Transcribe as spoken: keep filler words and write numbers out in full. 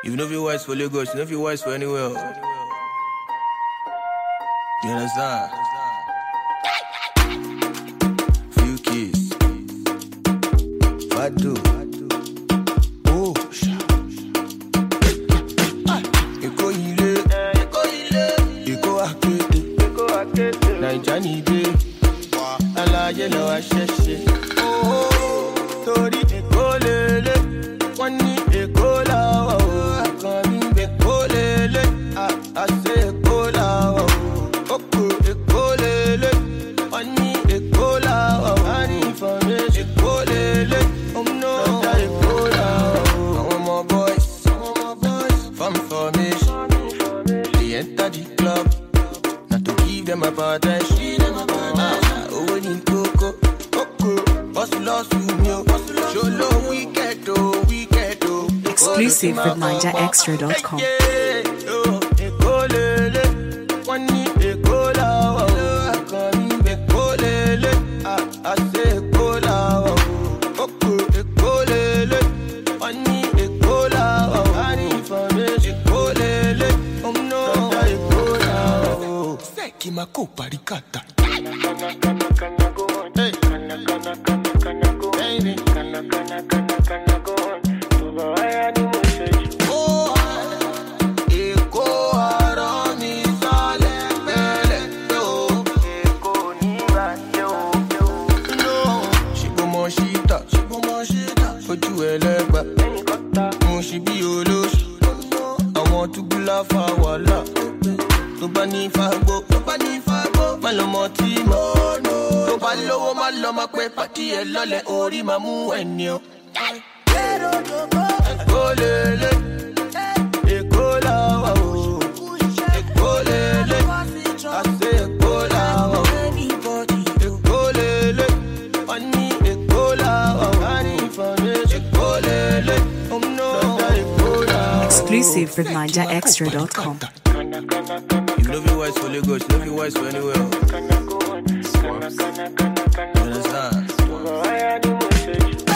You know if you're wise for Lagos, you know if you're wise for anywhere. You understand? Few keys. Fado. Oh, Eko ile, Eko ile, Eko akete, Eko akete. Naija ni de, alaye lo wa ṣẹṣẹ. Oh, torí Eko lele, wọ́n ní Eko lawa o, akọni Eko lele, a a ṣe Eko lawa o. Oko Eko lele, wọ́n ní Eko lawa o, a ní information Eko lele. Oh no, Eko lawa o. Àwọn ọmọ boys, àwọn ọmọ boys, farm formation. They enter the club, not to give them a part and she them a part. Ah, oh when in coco, coco, hustle hustle me, show low wicked oh, wicked oh. Exclusive with Ninja Extra dot com. Eko lele, wọ́n ní Eko lawa o, akọni Eko lele, ah ah say Eko lawa o. Oko Eko lele, wọ́n ní Eko lawa o, a ní information Eko lele. Oh no, Eko lawa o. Seki mako parikata. Hey, kana kana kana kana go. Hey, kana kana kana kana go. Tuba haya ni message. Oh, Eko ara mi sale pele yo. Eko ni ba yo. No, shibo mo shita, shibo mo shita. Ojú ẹlẹ́gbà, mo ṣì bí olóṣù. Àwọn túbúlá fa wàhálà. Tó bá ní fagbó, tó bá ní fagbó. Má lọ mọ tí mo. Tó bá lówó má lọ máa pẹ́ pàtí ẹ lọ́lẹ̀ orí máa mú ẹni o. Eko lele, Eko lawa o. Eko lele, I say Eko lawa o. Eko lele, wọ́n ní Eko lawa o. A ní information Eko lele. Oh no, Eko lawa o. Exclusive with Ninja Extra dot com. You know you're wise for Lagos, you know you're wise for anywhere. You understand?